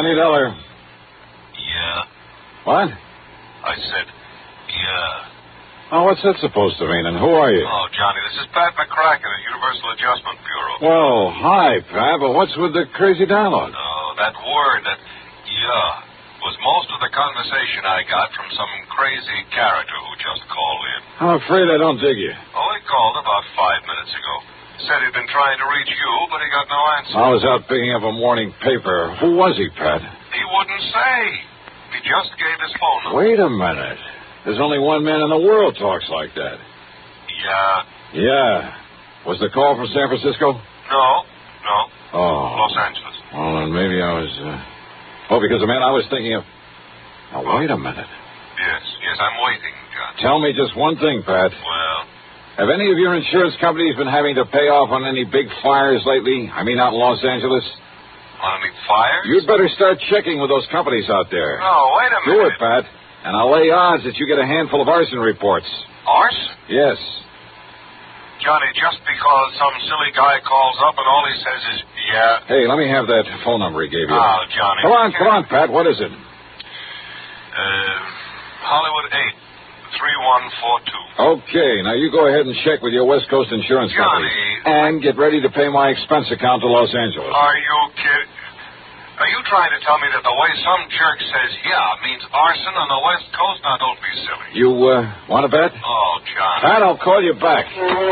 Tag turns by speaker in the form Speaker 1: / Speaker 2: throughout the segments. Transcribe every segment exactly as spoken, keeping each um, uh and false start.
Speaker 1: Johnny Dollar.
Speaker 2: Yeah.
Speaker 1: What?
Speaker 2: I said, yeah.
Speaker 1: Oh, what's that supposed to mean, and who are you?
Speaker 2: Oh, Johnny, this is Pat McCracken at Universal Adjustment Bureau.
Speaker 1: Well, hi, Pat, but what's with the crazy dialogue?
Speaker 2: Oh, that word, that yeah, was most of the conversation I got from some crazy character who just called in.
Speaker 1: I'm afraid I don't dig you.
Speaker 2: Oh, he called about five minutes ago. Said he'd been trying to reach you, but he got no answer.
Speaker 1: I was out picking up a morning paper. Who was he, Pat?
Speaker 2: He wouldn't say. He just gave his phone number.
Speaker 1: Wait a minute. There's only one man in the world talks like that.
Speaker 2: Yeah.
Speaker 1: Yeah. Was the call from San Francisco?
Speaker 2: No, no.
Speaker 1: Oh.
Speaker 2: Los Angeles.
Speaker 1: Well, then maybe I was... Uh... Oh, because, man, I was thinking of... Now, wait a minute.
Speaker 2: Yes, yes, I'm waiting, John.
Speaker 1: Tell me just one thing, Pat.
Speaker 2: Well...
Speaker 1: Have any of your insurance companies been having to pay off on any big fires lately? I mean, out in Los Angeles?
Speaker 2: On any fires?
Speaker 1: You'd better start checking with those companies out there.
Speaker 2: No, wait a
Speaker 1: Do
Speaker 2: minute.
Speaker 1: it, Pat. And I'll lay odds that you get a handful of arson reports.
Speaker 2: Arson?
Speaker 1: Yes.
Speaker 2: Johnny, just because some silly guy calls up and all he says is, yeah.
Speaker 1: Hey, let me have that phone number he gave you.
Speaker 2: Oh, Johnny.
Speaker 1: Come on, come on, Pat. What is it?
Speaker 2: Uh, Hollywood eight, three one four two.
Speaker 1: Okay, now you go ahead and check with your West Coast insurance company.
Speaker 2: Johnny.
Speaker 1: And get ready to pay my expense account to Los Angeles.
Speaker 2: Are you kidding? Are you trying to tell me that the way some jerk says yeah means arson on the West Coast? Now, don't be silly.
Speaker 1: You, uh, want to bet?
Speaker 2: Oh, John.
Speaker 1: Pat, I'll call you back.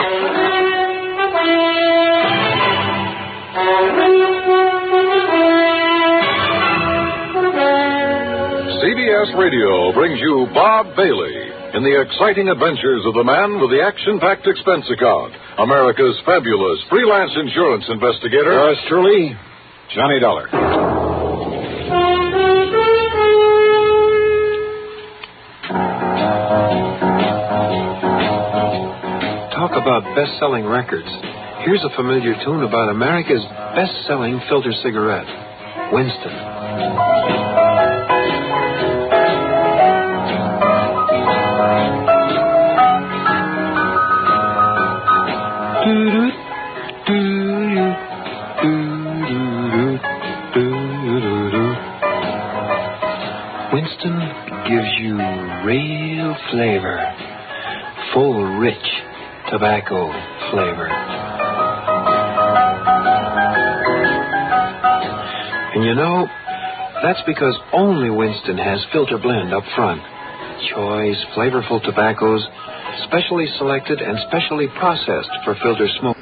Speaker 3: C B S Radio brings you Bob Bailey in the exciting adventures of the man with the action-packed expense account, America's fabulous freelance insurance investigator.
Speaker 1: Yours truly, Johnny Dollar.
Speaker 4: Talk about best-selling records. Here's a familiar tune about America's best-selling filter cigarette, Winston. Winston gives you real flavor, full, rich tobacco flavor. And you know, that's because only Winston has filter blend up front. Choice, flavorful tobaccos, specially selected and specially processed for filter smoke.